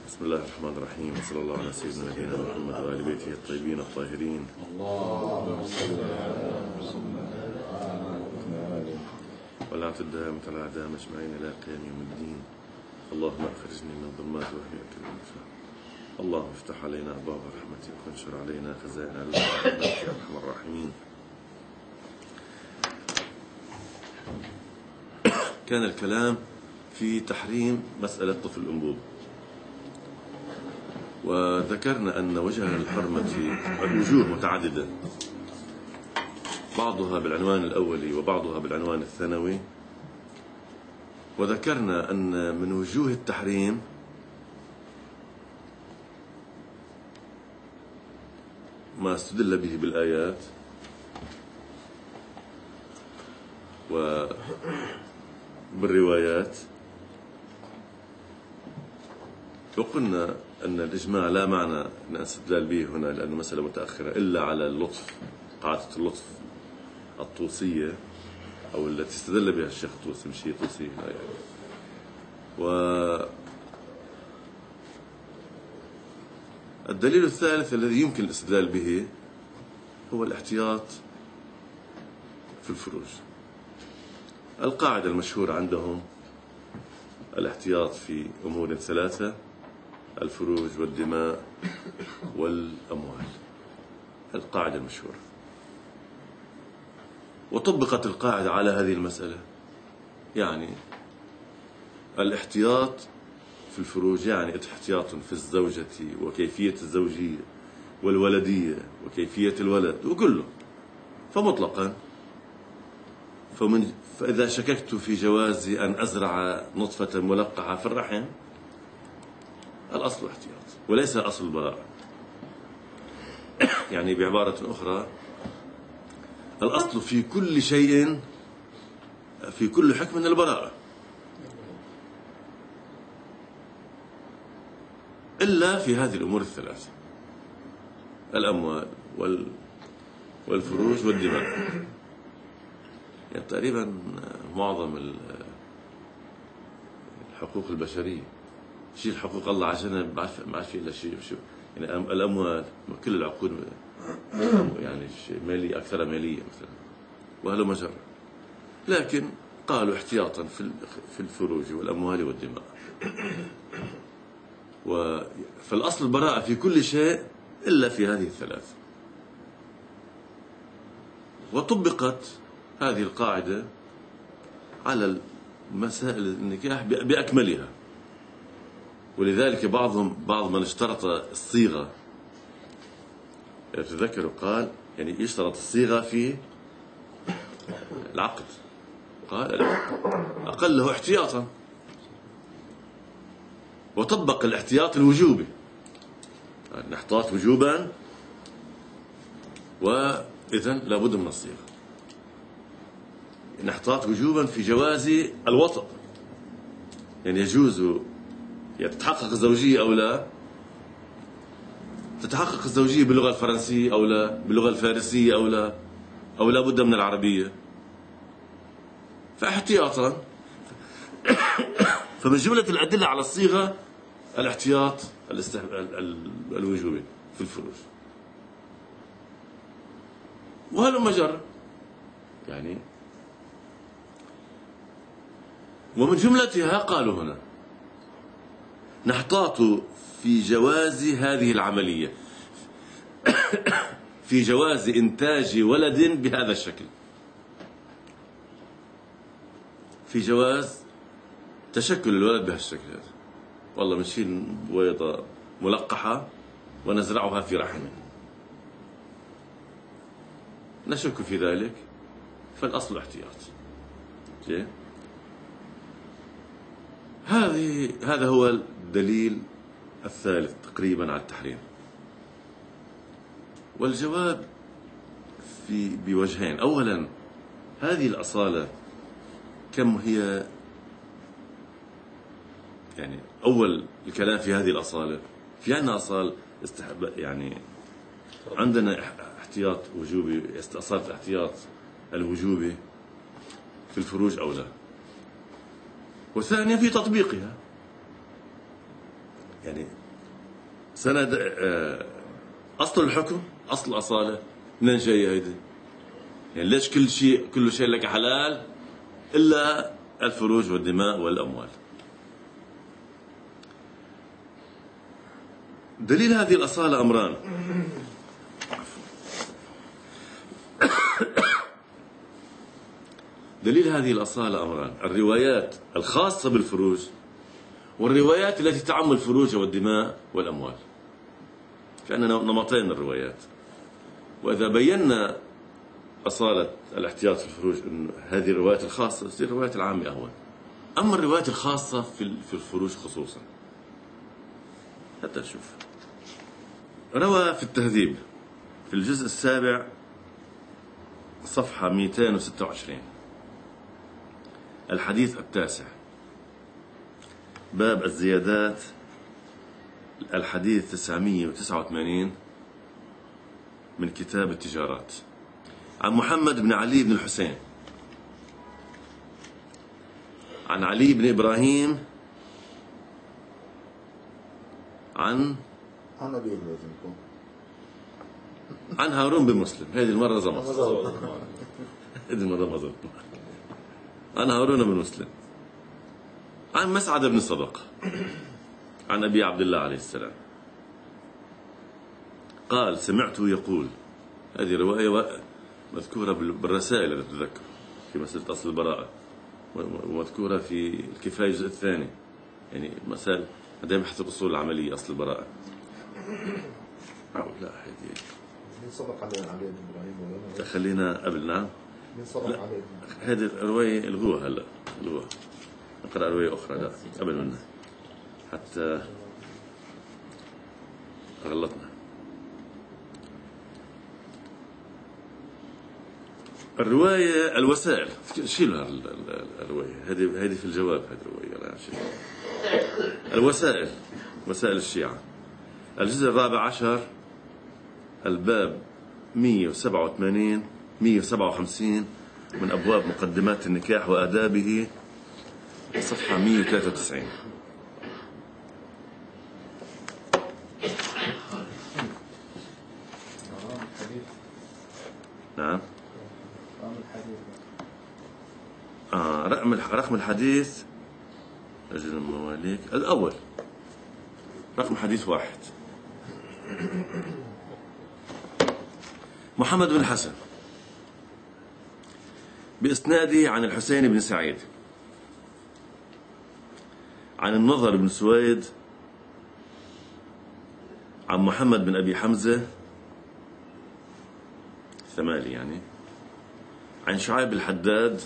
بسم الله الرحمن الرحيم، وصلى الله على سيدنا نبينا محمد وآل بيته الطيبين الطاهرين. اللهم صل على محمد ولا الدائمة على أعداء أجمعين إلى قيام يوم الدين. اللهم أخرجني من الظلمات وأهلك بالنور. اللهم افتح علينا أبواب رحمتك وانشر علينا خزائن علمك يا أرحم الراحمين. كان الكلام في تحريم مسألة طفل الأنبوب، وذكرنا أن وجه الحرمة وجوه متعددة، بعضها بالعنوان الأولي وبعضها بالعنوان الثانوي. وذكرنا أن من وجوه التحريم ما استدل به بالآيات وبالروايات، وقلنا أن الإجماع لا معنى أن استدلال به هنا لأنه مسألة متأخرة إلا على اللطف، قاعدة اللطف الطوسية أو التي استدل بها الشيخ الطوسي، مش هي طوسية لا يعني. والدليل الثالث الذي يمكن الاستدلال به هو الاحتياط في الفروج. القاعدة المشهورة عندهم الاحتياط في أمور ثلاثة: الفروج والدماء والأموال. القاعدة المشهورة. وطبقت القاعدة على هذه المسألة، يعني الاحتياط في الفروج يعني احتياط في الزوجة وكيفية الزوجية والولدية وكيفية الولد وكله، فمطلقا. فإذا شككت في جواز أن أزرع نطفة ملقحة في الرحم، الأصل احتياط وليس أصل البراءة. يعني بعبارة أخرى، الأصل في كل شيء، في كل حكم البراءة، إلا في هذه الأمور الثلاثة: الأموال والفروج والدماء. يعني تقريبا معظم الحقوق البشرية، شيء حقوق الله عشان ما عارف إلا شيء يعني الأموال، كل العقود يعني مالية أكثر مالية مثلا وهلو مجرى، لكن قالوا احتياطا في الفروج والأموال والدماء. فالأصل البراءة في كل شيء إلا في هذه الثلاث. وطبقت هذه القاعدة على مسائل النكاح بأكملها. ولذلك بعض من اشترط الصيغة، تذكروا قال يعني يشترط الصيغة في العقد، قال أقله احتياطا، وطبق الاحتياط الوجوبي، نحتاط وجوبا، وإذن لابد من الصيغة. نحتاط وجوبا في جواز الوطء، يعني يجوز تتحقق الزوجية أو لا، تتحقق الزوجية باللغة الفرنسية أو لا، باللغة الفارسية أو لا، أو لا بد من العربية، فاحتياطا. فمن جملة الأدلة على الصيغة الاحتياط الوجوبي في الفروج. وهل مجر يعني، ومن جملتها قالوا هنا نحتاط في جواز هذه العملية، في جواز إنتاج ولد بهذا الشكل، في جواز تشكل الولد بهالشكل هذا. والله بنشيل بويضة ملقحة ونزرعها في رحمه، نشك في ذلك، فالأصل احتياط. هذا هو الدليل الثالث تقريبا على التحريم. والجواب بوجهين. أولا، هذه الأصالة كم هي؟ يعني أول الكلام في هذه الأصالة، في عندنا أصال يعني عندنا احتياط وجوبي، أصالة الاحتياط الوجوبي في الفروج أو لا. وثانيا في تطبيقها، يعني سند أصل الحكم، أصل الأصالة منين جاي هيدي؟ يعني ليش كل شيء لك حلال إلا الفروج والدماء والأموال؟ دليل هذه الأصالة أمران. دليل هذه الأصالة أمران: الروايات الخاصة بالفروج، والروايات التي تعم الفروج والدماء والأموال. كأننا نمطين الروايات. وإذا بينا أصالة الاحتياط في الفروج أن هذه الروايات الخاصة، تصير الروايات العامة أهون. أما الروايات الخاصة في الفروج خصوصا، حتى نشوف. روى في التهذيب في الجزء السابع صفحة 226 الحديث التاسع، باب الزيادات، الحديث 989 من كتاب التجارات، عن محمد بن علي بن الحسين عن علي بن إبراهيم عن هارون بن مسلم. هذه المرة زمط. هذه المرة ما زمط. عن هارون بن مسلم عن مسعد بن صدقة عن أبي عبد الله عليه السلام قال: سمعته يقول. هذه رواية مذكورة بالرسائل التي تذكر في مسألة أصل البراءة، ومذكورة في الكفاية الجزء الثاني. يعني مسائل دائما يحسب أصول العملية أصل البراءة. لا هذه من صدق علي بن إبراهيم خلينا قبل. نعم، من صدق علي. هذه الرواية الغوها. هلا الغوها نقرأ رواية أخرى لا قبل منها حتى غلطنا. الرواية الوسائل، شيلوا الرواية هذه في الجواب. هذه الرواية لا شيل. الوسائل، وسائل الشيعة، الجزء 14 الباب 157 من أبواب مقدمات النكاح وآدابه، صفحة 193. نعم. رقم الحديث أجل المواليك الأول، رقم حديث 1. محمد بن الحسن بإسناده عن الحسين بن سعيد عن النضر بن سويد عن محمد بن أبي حمزة ثمالي يعني عن شعيب الحداد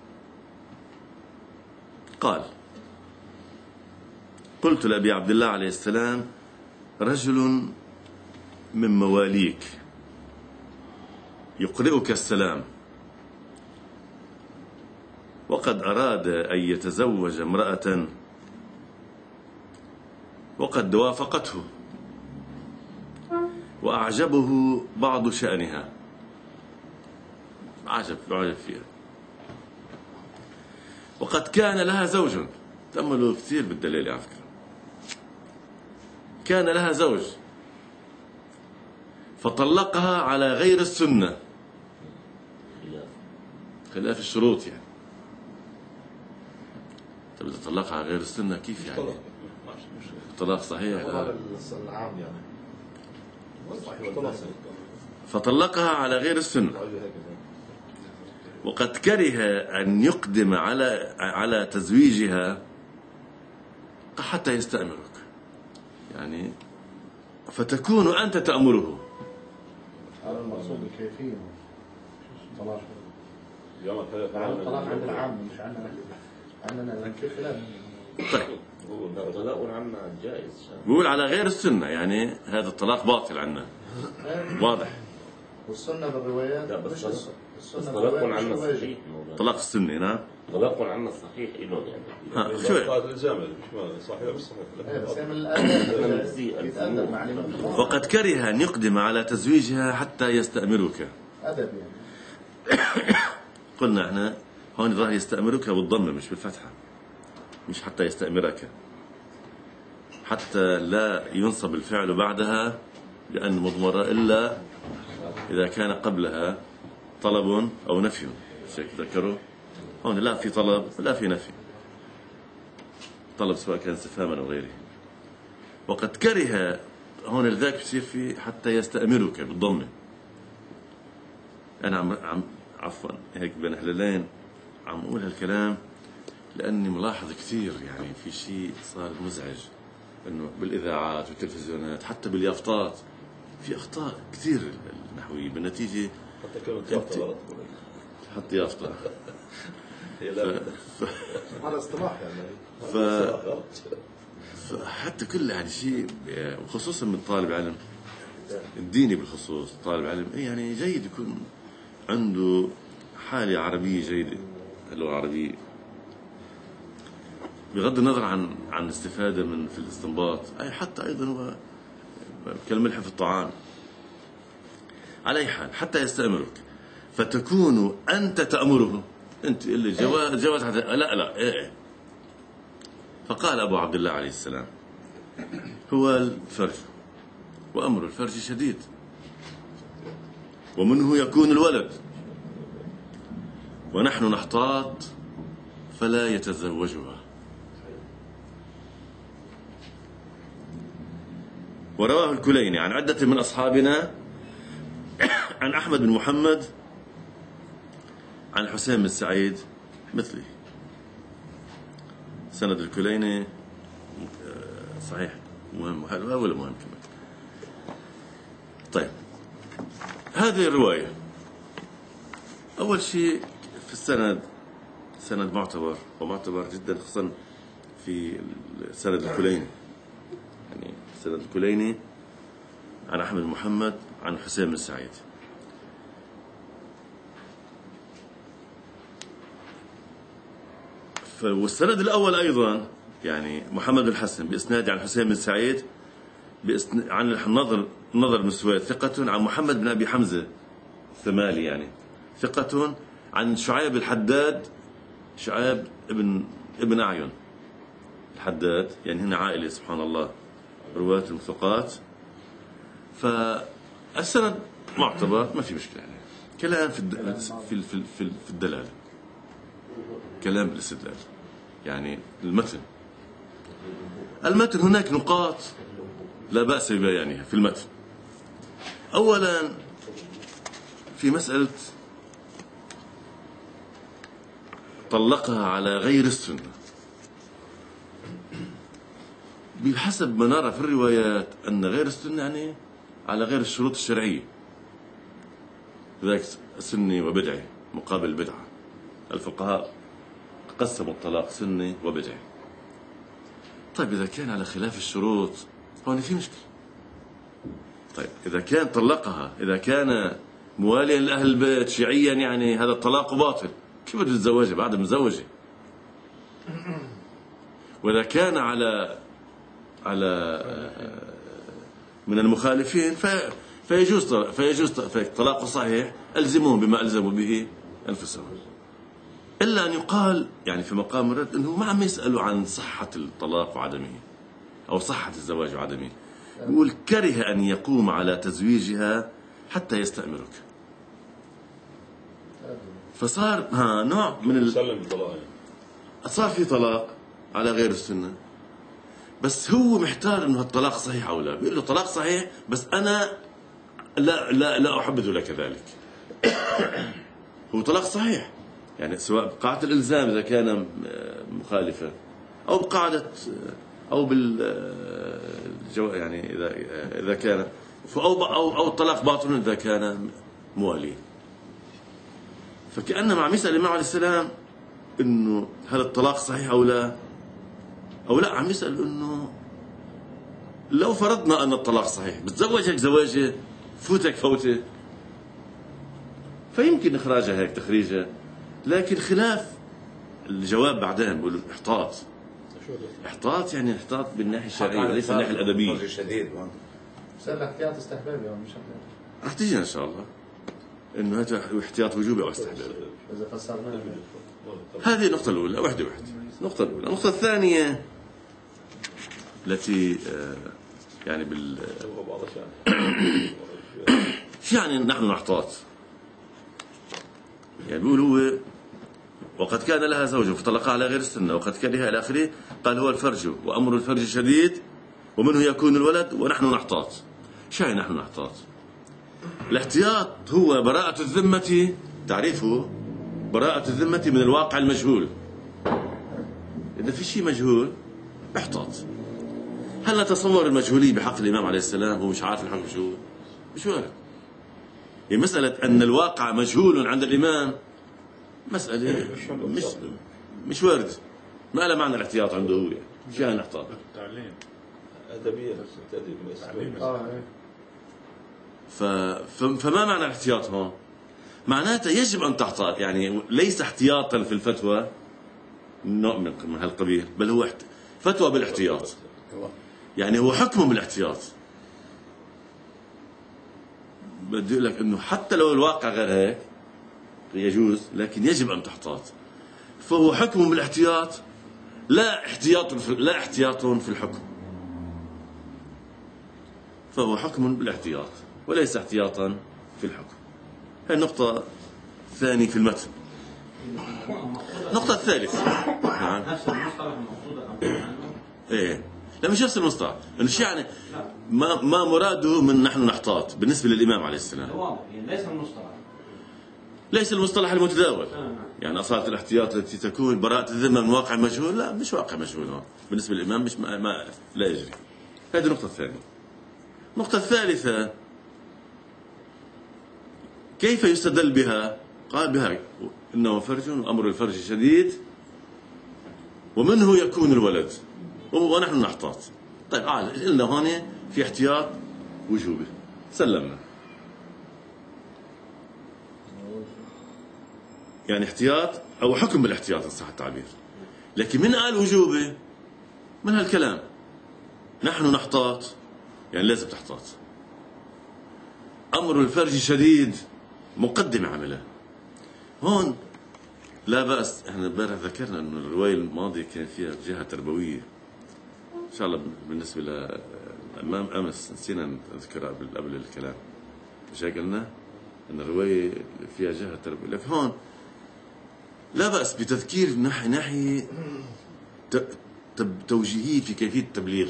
قال: قلت لأبي عبد الله عليه السلام: رجل من مواليك يقرئك السلام، وقد أراد أن يتزوج امرأة وقد وافقته وأعجبه بعض شأنها، عجب فيها، وقد كان لها زوج. تأملوا كثير بالدليل على فكرة. كان لها زوج فطلقها على غير السنة، خلاف الشروط يعني. طب إذا طلقها على غير السنة كيف يعني؟ طلاق صحيح لا. العام يعني. فطلقها على غير السنة، وقد كره أن يقدم على تزويجها حتى يستأمرك، يعني فتكون أنت تأمره. هذا المقصود بالكيفية. طلاق عند العام مش عندنا كيف لا. طيب طلاق عنا جائز. بيقول على غير السنة، يعني هذا الطلاق باطل عنا واضح. والسنة بالروايات بس طلاق عنا صحيح. طلاق السنة نعم. طلاق عنا الصحيح إلهم يعني. شو وقد كره أن يقدم على تزويجها حتى يستأمرك. أدب يعني. قلنا احنا هون ظاهر يستأمرك بالضمة مش بالفتحة، مش حتى يستأمرك، حتى لا ينصب الفعل بعدها لأن مضمرة إلا إذا كان قبلها طلب أو نفي. تذكروا هون لا في طلب لا في نفي، طلب سواء كان استفهاما أو غيره. وقد كره هون لذلك بصير في حتى يستأمرك بالضمة. أنا عفوا هيك بين هلالين عم أقول هالكلام لأني ملاحظ كثير يعني في شيء صار مزعج، إنه بالإذاعات والتلفزيونات حتى باليافطات في أخطاء كثير النحوية. بالنتيجة حتى كلمة يافطة غلط. حط يافطة هذا اصطلاح يعني. فحتى كل يعني شيء، وخصوصا من طالب علم الديني بالخصوص، طالب علم يعني جيد يكون عنده حالة عربية جيدة، اللغة العربية، بغض النظر عن الاستفادة من في الاستنباط، أي حتى أيضا هو كالملح في الطعام. على أي حال حتى يستأمرك، فتكون أنت تأمره، أنت اللي جواز لا إيه. فقال أبو عبد الله عليه السلام هو الفرج، وأمر الفرج شديد، ومنه يكون الولد، ونحن نحتاط فلا يتزوجها. ورواه الكليني عن عدة من أصحابنا عن أحمد بن محمد عن حسين بن سعيد مثله. سند الكليني صحيح مهم، هذا ولا مهم كمان. طيب هذه الرواية أول شيء في السند سند معتبر، ومعتبر جدا خصوصا في سند الكليني، يعني سند الكليني عن أحمد محمد عن حسين بن سعيد. والسند الأول أيضا يعني محمد الحسن بإسناد عن حسين بن سعيد عن النضر بن سويد ثقة، عن محمد بن أبي حمزة الثمالي يعني ثقة، عن شعيب الحداد، شعيب ابن أعين الحداد، يعني هنا عائلة سبحان الله رواة الثقات. فالسند معتبر ما في مشكلة يعني. كلام في الدلالة، كلام بالاستدلال، يعني المتن هناك نقاط لا بأس ببيانها في المتن. أولا في مسألة طلقها على غير السنة، بحسب ما نرى في الروايات أن غير السنة يعني على غير الشروط الشرعية، ذلك سني وبدعي مقابل بدعة. الفقهاء قسموا الطلاق سني وبدعي. طيب إذا كان على خلاف الشروط هون في مشكلة. طيب إذا كان طلقها، إذا كان مواليا لأهل البيت شيعيا، يعني هذا الطلاق باطل، كيف بده يتزوجها بعد مزوجة؟ وإذا كان على من المخالفين فيجوز طلاق صحيح، ألزموهم بما ألزموا به أنفسهم. إلا أن يقال يعني في مقام الرد أنه ما عم يسألوا عن صحة الطلاق وعدمه أو صحة الزواج وعدمه، يقول كره أن يقوم على تزويجها حتى يستأمرك. فصار نوع من صار في طلاق على غير السنة، بس هو محتار انه الطلاق صحيح او لا. بيقول له طلاق صحيح بس انا لا احبذ لك ذلك. هو طلاق صحيح يعني سواء بقاعدة الالزام اذا كان مخالفة، او بقاعدة او يعني اذا كان او الطلاق باطل اذا كان موالي. فكأنما عم يسأل الإمام عليه السلام إنه هل الطلاق صحيح أو لا، عم يسأل إنه لو فرضنا أن الطلاق صحيح بتزوجك زواجه فوتك فوته، فيمكن إخراجها هيك تخريجها، لكن خلاف الجواب بعدين بيقولوا احتاط يعني احتاط بالناحية الشرعية وليس بالناحية الأدبية. شديد صار احتياط استحبابي مش رح تيجي إن شاء الله إنه هذا احتياط وجوبي أو استحبابي. إذا فسرناه هذه النقطة الأولى، واحدة. النقطة الأولى. النقطة الثانية التي يعني شو يعني نحن نحتاط؟ يعني بيقول هو وقد كان لها زوج فطلقها على غير السنة وقد كره إلى آخره. قال هو الفرج وأمر الفرج شديد ومنه يكون الولد ونحن نحتاط. شو يعني نحن نحتاط؟ الاحتياط هو براءة الذمة، تعريفه براءة الذمة من الواقع المجهول. إذا في شيء مجهول احتاط. هل نتصور المجهولية بحق الإمام عليه السلام؟ هو مش عارف الحكم شو؟ مش وارد. يعني مسألة أن الواقع مجهول عند الإمام مسألة مش وارد. ما له معنى الاحتياط عنده هو. يعني شو يعني احتاط؟ التعليم أدبية فما معنى الاحتياط هون؟ معناته يجب أن تحتاط. يعني ليس احتياطا في الفتوى نوع من هالقبيل، بل هو فتوى بالاحتياط. يعني هو حكم بالاحتياط. بدي أقول لك إنه حتى لو الواقع غير هيك يجوز، لكن يجب أن تحتاط. فهو حكم بالاحتياط لا احتياط في الحكم. فهو حكم بالاحتياط وليس احتياطا في الحكم. هذه النقطة الثانية في المتن. النقطة الثالثة نفس المصطلح المقصود ايه لا مش نفس المصطلح. انه شو يعني ما مراده من نحن نحتاط بالنسبة للإمام عليه السلام؟ واضح يعني ليس المصطلح، ليس المصطلح المتداول. يعني أصالة الاحتياط التي تكون براءة الذمة من واقع مجهول، لا مش واقع مجهول هون بالنسبة للإمام، مش لا يجري. هذه النقطة الثانية. النقطة الثالثة كيف يستدل بها؟ قال بها إنه فرج وأمر الفرج شديد ومنه يكون الولد ونحن نحتاط. طيب قلنا هون في احتياط وجوبي سلمنا. يعني احتياط أو حكم بالاحتياط إن صح التعبير. لكن من قال وجوبي؟ من هالكلام نحن نحتاط يعني لازم تحتاط. أمر الفرج شديد مقدمة عملها هون لا بأس. احنا امبارح ذكرنا انه الرواية الماضية كان فيها جهة تربوية ان شاء الله. بالنسبة لأمام أمس نسينا نذكرها قبل الكلام، مش هيك قلنا ان الرواية فيها جهة تربوية. لكن هون لا بأس بتذكير ناحية توجيهية في كيفية التبليغ.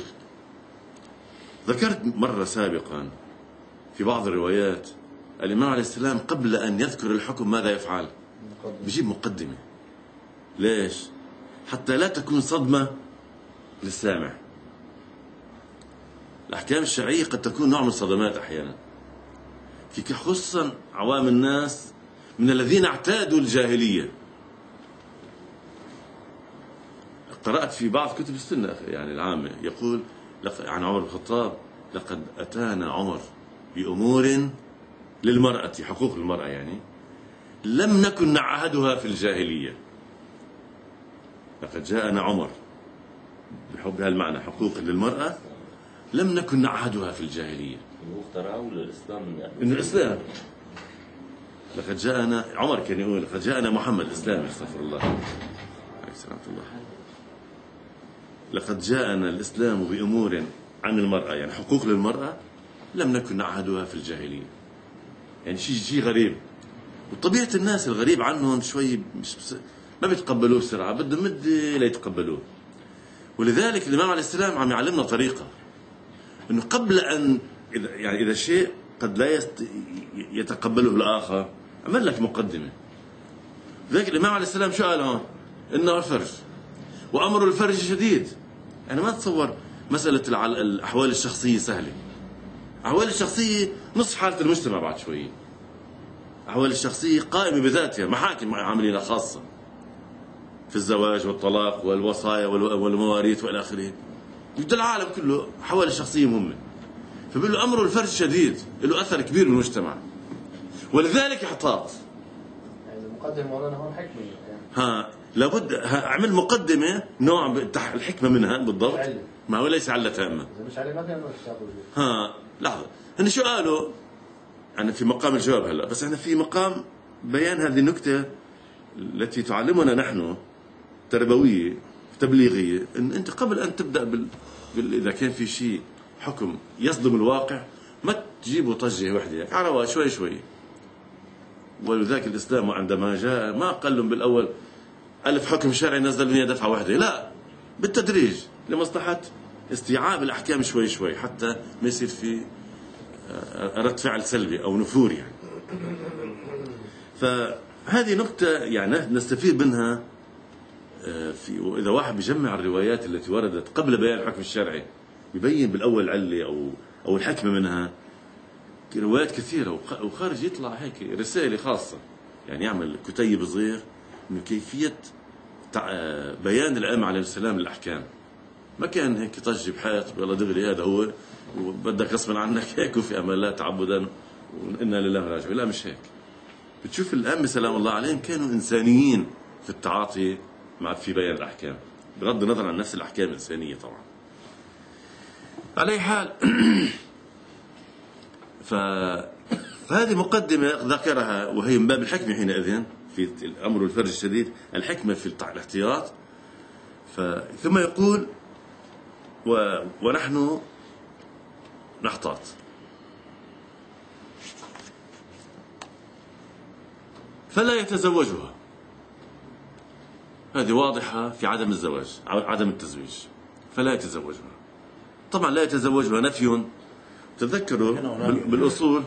ذكرت مرة سابقا في بعض الروايات الإمام عليه السلام قبل أن يذكر الحكم ماذا يفعل؟ بيجيب مقدمة. ليش؟ حتى لا تكون صدمة للسامع. الأحكام الشرعية قد تكون نوع من الصدمات أحيانا، في خصوصا عوام الناس من الذين اعتادوا الجاهلية. قرأت في بعض كتب السنة يعني العامة يقول عن عمر بن الخطاب لقد أتانا عمر بأمور للمرأة، حقوق المرأة يعني لم نكن نعهدها في الجاهلية. لقد جاءنا عمر بحب هالمعنى حقوق للمرأة لم نكن نعهدها في الجاهلية. اخترعوا للإسلام إن الإسلام لقد جاءنا عمر كان يقول لقد جاءنا محمد الإسلام استغفر الله عليه السلام الله. لقد جاءنا الإسلام بأمور عن المرأة يعني حقوق للمرأة لم نكن نعهدها في الجاهلية. يعني شيء غريب، وطبيعة الناس الغريب عنهم شوي ما بيتقبلوه بسرعة، بدهم مدة ليتقبلوه. ولذلك الإمام عليه السلام عم يعلمنا طريقة إنه قبل أن إذا شيء قد لا يتقبله الآخر عمل لك مقدمة. لذلك الإمام عليه السلام شو قال هون؟ إنه الفرج وأمر الفرج شديد. أنا ما أتصور مسألة الأحوال الشخصية سهلة. أحوال الشخصية نصف حالة المجتمع بعد شوي. أحوال الشخصية قائمة بذاتها، محاكم عاملين خاصة في الزواج والطلاق والوصايا والمواريث والى اخره. يبدأ العالم كله أحوال الشخصية مهمة. فبيقول له أمر الفرج شديد له أثر كبير بالمجتمع ولذلك احتاط. يعني المقدمة ورانا هون حكمة يعني. لابد أعمل مقدمة نوع الحكمة منها بالضبط. ما هو ليس علة تامة. إذا مش عليه ما فينا نشتغل. لحظة، هن شو قالوا؟ أنا في مقام الجواب هلا، بس أنا في مقام بيان هذه النكتة التي تعلمنا نحن تربوية تبليغية، إن أنت قبل أن تبدأ إذا كان في شيء حكم يصدم الواقع ما تجيبه طجة وحدة، على شوي شوي. ولذلك الإسلام عندما جاء ما قال لهم بالأول ألف حكم شرعي نزل الدنيا دفعة واحدة، لا، بالتدريج لمصلحة استيعاب الأحكام شوي شوي، حتى ما يصير في رد فعل سلبي أو نفور يعني. فهذه نقطة يعني نستفيد منها وإذا واحد بيجمع الروايات التي وردت قبل بيان الحكم الشرعي يبين بالأول العلة أو الحكمة منها. روايات كثيرة وخارج يطلع هيك رسالة خاصة، يعني يعمل كتيب صغير من كيفية بيان الأئمة عليه السلام للأحكام. ما كان هيك طج بحيط والله دغري هذا هو وبدك غصبا عنك هيك وفي أمل لا تعبدا وإنا لله راجعون. لا، مش هيك. بتشوف الأئمة سلام الله عليهم كانوا إنسانيين في التعاطي في بيان الأحكام، بغض النظر عن نفس الأحكام الإنسانية طبعا. على أي حال فهذه مقدمة ذكرها وهي من باب الحكمة حينئذ في الأمر والفرج الشديد، الحكمة في الاحتياط. ثم يقول ونحن نحتاط. فلا يتزوجها، هذه واضحة في عدم الزواج، عدم التزويج. فلا يتزوجها، طبعا لا يتزوجها نفي. تذكروا بالأصول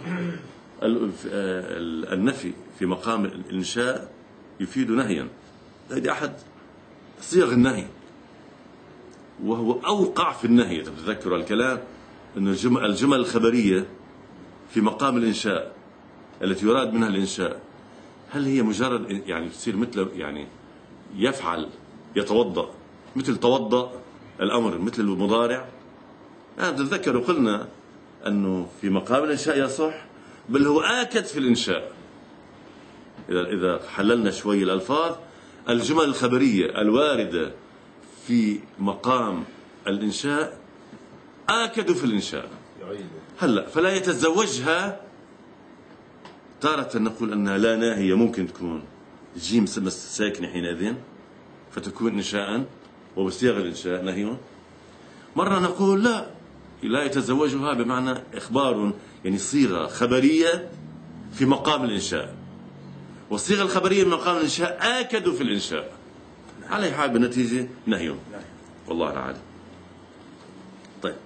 النفي في مقام الإنشاء يفيد نهيا، هذه أحد صيغ النهي وهو أوقع في النهي. تذكروا الكلام أن الجمل الخبرية في مقام الإنشاء التي يراد منها الإنشاء، هل هي مجرد يعني تصير مثل يعني يفعل يتوضأ مثل توضأ الأمر مثل المضارع؟ تذكروا قلنا أنه في مقام الإنشاء يصح، بل هو آكد في الإنشاء. إذا حللنا شوي الألفاظ، الجمل الخبرية الواردة في مقام الإنشاء آكد في الإنشاء. هلأ فلا يتزوجها، تارة نقول أنها لا ناهية، ممكن تكون جيم ساكنة حينئذ فتكون إنشاء وبصيغ الإنشاء نهي. مرة نقول لا يتزوجها بمعنى إخبار، يعني صيغة خبرية في مقام الإنشاء، والصيغة الخبرية من مقام الإنشاء آكد في الإنشاء. على حال بالنتيجة نهي، والله العالم. طيب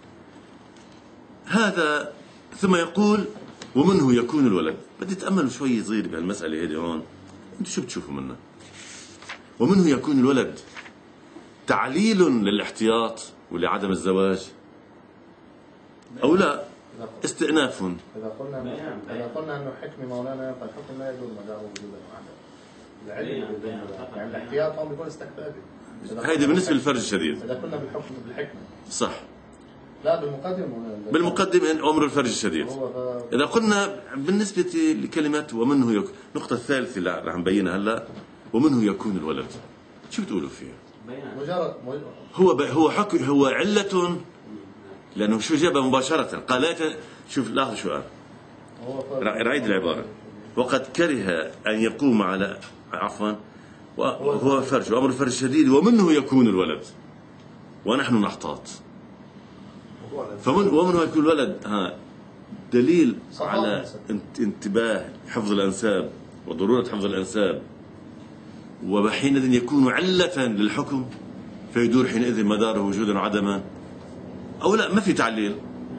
هذا ثم يقول ومنه يكون الولد. بدي تأملوا شوي صغير بهالمسألة هذه هون، انتم شو بتشوفوا منها؟ ومنه يكون الولد تعليل للاحتياط ولعدم الزواج أو لا استئناف؟ إذا قلنا أنه حكم مولانا فالحكم لا يدل مدار وجودا وعدم العلم، يعني الاحتياط هم بيكون استحبابي. هيدي بالنسبة للفرج الشديد. إذا كنا بالحكم بالحكمة صح. لا بالمقدمة أمر الفرج الشديد. إذا قلنا بالنسبة لكلمة ومنه يكون، النقطة الثالثة اللي رح نبينها هلا، ومنه يكون الولد، شو بتقولوا فيها؟ هو علة، لأنه شو جابها مباشرة قال شوف لاحظ شو قال، رعيد العبارة، وقد كره أن يقوم على وهو فرج وأمر الفرج الشديد ومنه يكون الولد ونحن نحتاط. ومنه يكون الولد دليل على انتباه حفظ الأنساب وضرورة حفظ الأنساب، وحينئذ يكون علة للحكم فيدور حينئذ مداره وجودا وعدما، أو لا ما في تعليل،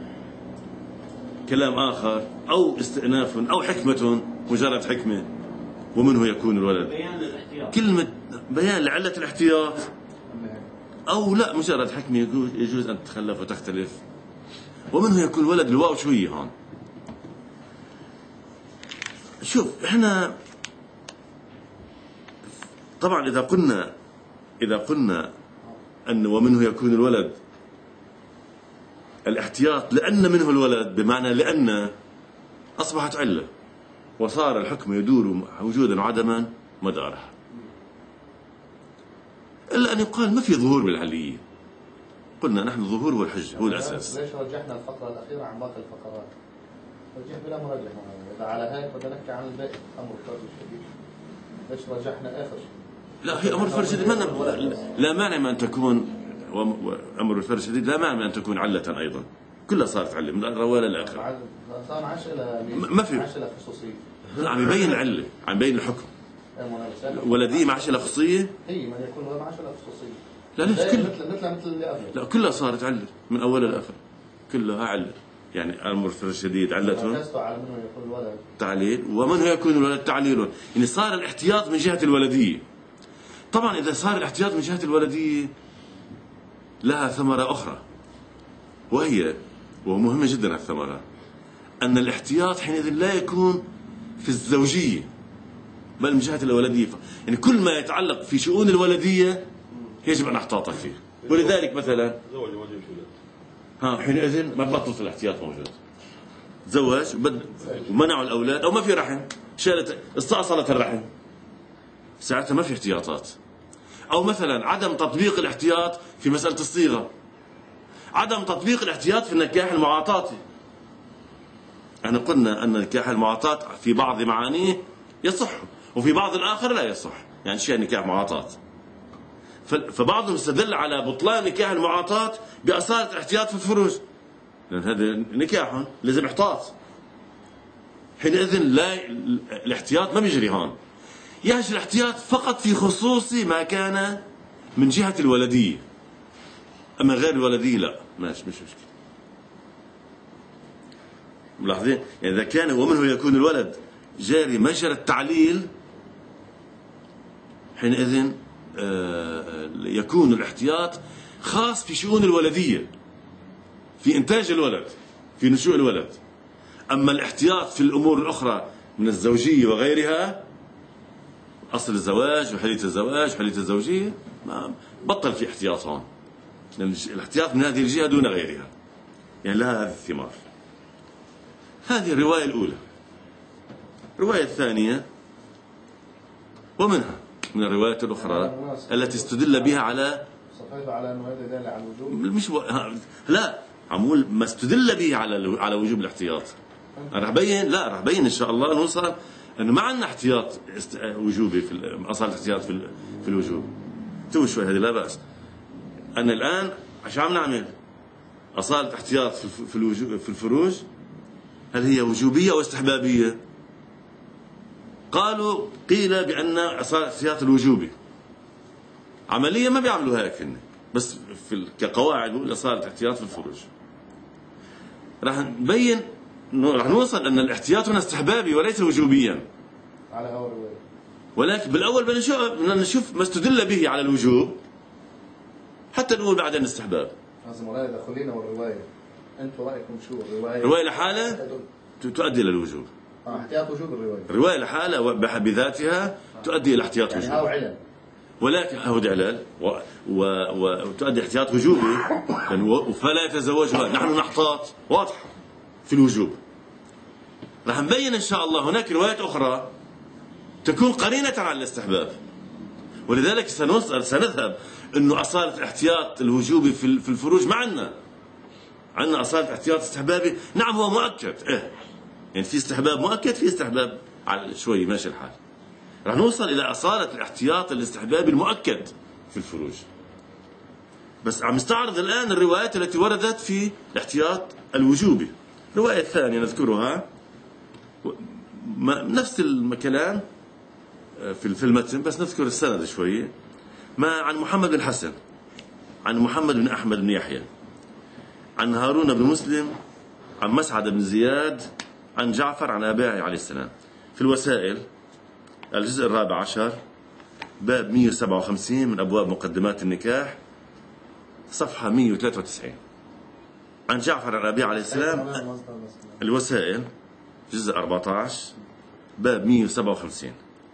كلام آخر أو استئناف أو حكمة، مجرد حكمة. ومنه يكون الولد كلمة بيان لعلة الاحتياط، أو لا مجرد حكمة يجوز أن تتخلف وتختلف. ومنه يكون الولد الواو شوية هون. شوف احنا طبعا إذا قلنا أن ومنه يكون الولد الاحتياط لأن منه الولد، بمعنى لأن أصبحت علة وصار الحكم يدور وجودا وعدما مدارها، إلا أن يقال ما في ظهور بالعلية. قلنا نحن ظهور هو الحجة، هو الأساس. ليش رجحنا الفقرة الأخيرة عن باقي الفقرات؟ رجح بلا مرجح. إذا على هيك بدنا نحكي عن الباقي أمر الفرج الشديد. ليش رجحنا آخر شيء؟ لا، هي أمر الفرج الشديد لا مانع من أن تكون، أمر الفرج الشديد لا مانع من أن تكون علة أيضا، كلها صارت علة من الأول للآخر. صار ما عادش إلى ما في، خصوصية. عم يبين العلة، عم يبين الحكم. ولدية ما عادش لها خصوصية. هي ما يكون ما عادش لها خصوصية. لا ليش مثل اللي قبل. لا كلها صارت علة من أول لآخر، كلها علة. يعني أمر الفرج الشديد علة على منه يكون الولد تعليل، ومن هو يكون الولد تعليل. يعني صار الاحتياط من جهة الولدية. طبعا إذا صار الاحتياط من جهة الولدية لها ثمرة أخرى، ومهمة جدا الثمرة، أن الاحتياط حينئذ لا يكون في الزوجية بل من جهة الولدية. يعني كل ما يتعلق في شؤون الولدية يجب أن نحتاط فيه. ولذلك مثلا حينئذ ما بطلت الاحتياط موجود. تزوج ومنعوا الأولاد أو ما في رحم، استأصلت الرحم، ساعتها ما في احتياطات. أو مثلا عدم تطبيق الاحتياط في مسألة الصيغة، عدم تطبيق الاحتياط في النكاح المعاطاتي. احنا قلنا أن نكاح المعاطاة في بعض معانيه يصح وفي بعض الآخر لا يصح، يعني شيء نكاح معاطاة. فبعضهم استدل على بطلان نكاح المعاطاة بأصالة الاحتياط في الفروج، لأن هذا نكاح لازم احتاط. حينئذ لا، الاحتياط ما بيجري هون، يجري الاحتياط فقط في خصوص ما كان من جهة الولدية، أما غير الولدية لا، مش مشكلة. ملاحظين؟ يعني إذا كان ومنه يكون الولد جاري مجرى التعليل، حينئذ يكون الاحتياط خاص في شؤون الولدية، في إنتاج الولد، في نشوء الولد. أما الاحتياط في الأمور الأخرى من الزوجية وغيرها، أصل الزواج وحلية الزواج وحلية الزوجية، ما بطل في احتياط هون، لأن الاحتياط من هذه الجهة دون غيرها، يعني لها هذه الثمار. هذه الرواية الأولى. الرواية الثانية ومنها من الروايات الأخرى التي استدل بها على أنه هذا دال على الوجوب، مش لا عمول ما استدل به على وجوب الاحتياط. راح بين إن شاء الله نوصل أنه ما عندنا احتياط وجوبي في أصل الاحتياط في الوجوب. تو شوي هذه لا بأس. أنا الآن عشان عم نعمل أصالة احتياط في الفروج، هل هي وجوبية أو استحبابية؟ قيل بأن أصالة احتياط الوجوبي. عمليا ما بيعملوا هيك، بس كقواعد بقول أصالة احتياط في الفروج. راح نبين، راح نوصل أن الاحتياط هنا استحبابي وليس وجوبيا على هو الرواية. ولكن بالأول بدنا نشوف ما استدل به على الوجوب حتى نقول بعدين الاستحباب. لازم ولا دخلينا والرواية، أنتوا رأيكم شو الرواية؟ الرواية لحالها تؤدي إلى الوجوب. احتياط وجوب الرواية لحالها بذاتها تؤدي إلى احتياط يعني وجوب. هاو علل. ولكن هو علل وتؤدي احتياط وجوبي، فلا يتزوجها. نحن نحتاط واضح في الوجوب. راح نبين إن شاء الله هناك روايات أخرى تكون قرينة على الاستحباب، ولذلك سنذهب إنه أصالة الاحتياط الوجوبي في الفروج ما عندنا أصالة احتياط استحبابي. نعم هو مؤكد، يعني في استحباب مؤكد، في استحباب على شوي ماشي الحال. راح نوصل إلى أصالة الاحتياط الاستحبابي المؤكد في الفروج. بس عم نستعرض الآن الروايات التي وردت في الاحتياط الوجوبي. الرواية الثانية نذكرها نفس الكلام في المتن، بس نذكر السند شوي. ما عن محمد بن حسن، عن محمد بن أحمد بن يحيى، عن هارون بن مسلم، عن مسعد بن زياد، عن جعفر، عن أبيه عليه السلام. في الوسائل الجزء 14 باب 157 من أبواب مقدمات النكاح، صفحة 193. عن جعفر عن أبيه عليه السلام. الوسائل جزء 14 باب 157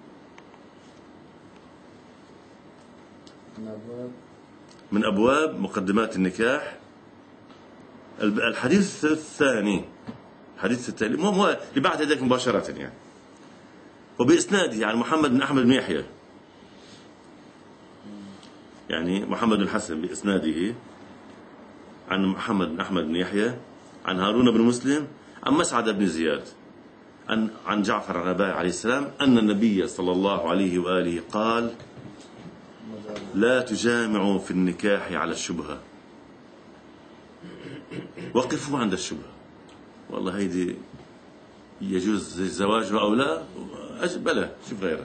من أبواب مقدمات النكاح. الحديث الثاني، الحديث التالي مو اللي بعد ذلك مباشرة، يعني وبإسناده عن محمد بن أحمد بن يحيى، يعني محمد بن حسن بإسناده عن محمد بن أحمد بن يحيى، عن هارون بن مسلم، عن مسعد بن زياد، عن جعفر عن أبيه عليه السلام أن النبي صلى الله عليه وآله قال: لا تجامعوا في النكاح على الشبهة، وقفوا عند الشبهة. والله هيدي يجوز زواجها أو لا، بلا شوف غيره.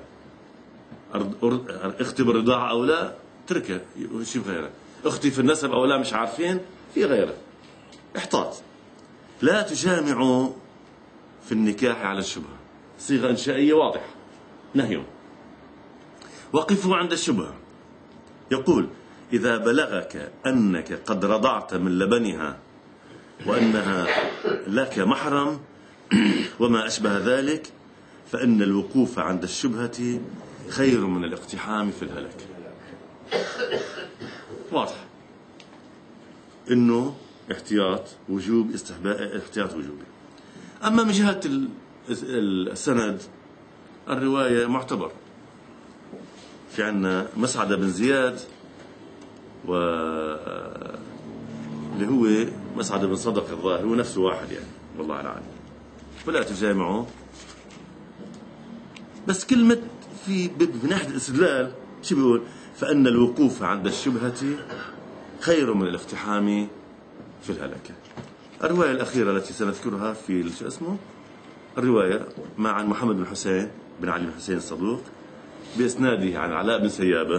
اختي بالرضاعة أو لا، تركه شوف غيره. اختي في النسب أو لا، مش عارفين، في غيره. احتاط. لا تجامعوا في النكاح على الشبهة، صيغة إنشائية واضحة، نهي. وقفوا عند الشبهة. يقول: إذا بلغك أنك قد رضعت من لبنها وأنها لك محرم وما أشبه ذلك، فإن الوقوف عند الشبهة خير من الاقتحام في الهلك. واضح إنه احتياط وجوب، استحباء احتياط وجوبي. أما من جهة السند، الرواية معتبر. في عنا مسعد بن زياد اللي هو مسعد بن صدق الظاهر، هو نفسه واحد يعني، والله العالم. ولا تجامعوا، بس كلمة في ناحية الاستدلال شو بيقول؟ فإن الوقوف عند الشبهة خير من الاقتحام في الهلكة. الرواية الأخيرة التي سنذكرها في شو اسمه الرواية مع محمد بن حسين بن علي بن حسين الصدوق بإسناده عن علاء بن سيابة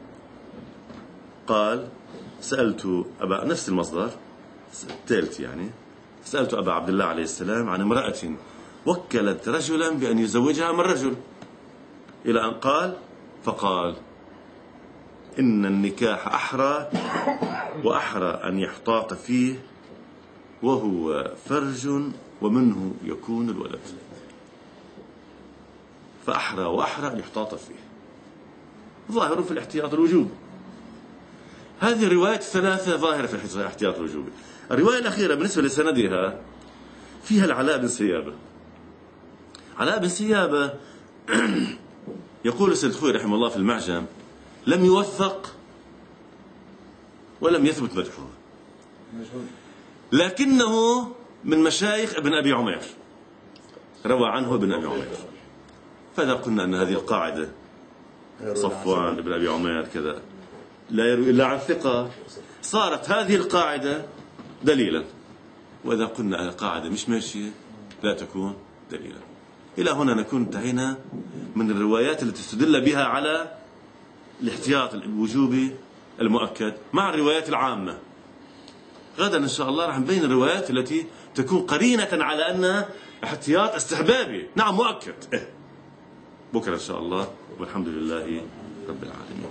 قال: سألت أبا، نفس المصدر الثالث يعني، سألت أبا عبد الله عليه السلام عن امرأة وكلت رجلا بأن يزوجها من رجل، إلى أن قال: فقال: إن النكاح أحرى وأحرى أن يحتاط فيه، وهو فرج ومنه يكون الولد. فأحرى وأحرى أن يحتاط فيه، ظاهر في الاحتياط الوجوب. هذه الروايات الثلاثة ظاهرة في الاحتياط الوجوبي. الرواية الأخيرة بالنسبة لسندها فيها العلاء بن سيابة. علاء بن سيابة يقول السيد الخوي رحمه الله في المعجم: لم يوثق ولم يثبت مدحه، لكنه من مشايخ ابن أبي عمير، روى عنه ابن أبي عمير. فإذا قلنا أن هذه القاعدة صفوان ابن أبي عمير كذا لا يروي إلا عن ثقة، صارت هذه القاعدة دليلا. وإذا قلنا أن القاعدة مش ماشية لا تكون دليلا. إلى هنا نكون انتهينا من الروايات التي تدل بها على الاحتياط الوجوبي المؤكد مع الروايات العامة. غدا إن شاء الله راح نبين الروايات التي تكون قرينة على أنها احتياط استحبابي، نعم مؤكد. بكرة إن شاء الله، والحمد لله رب العالمين.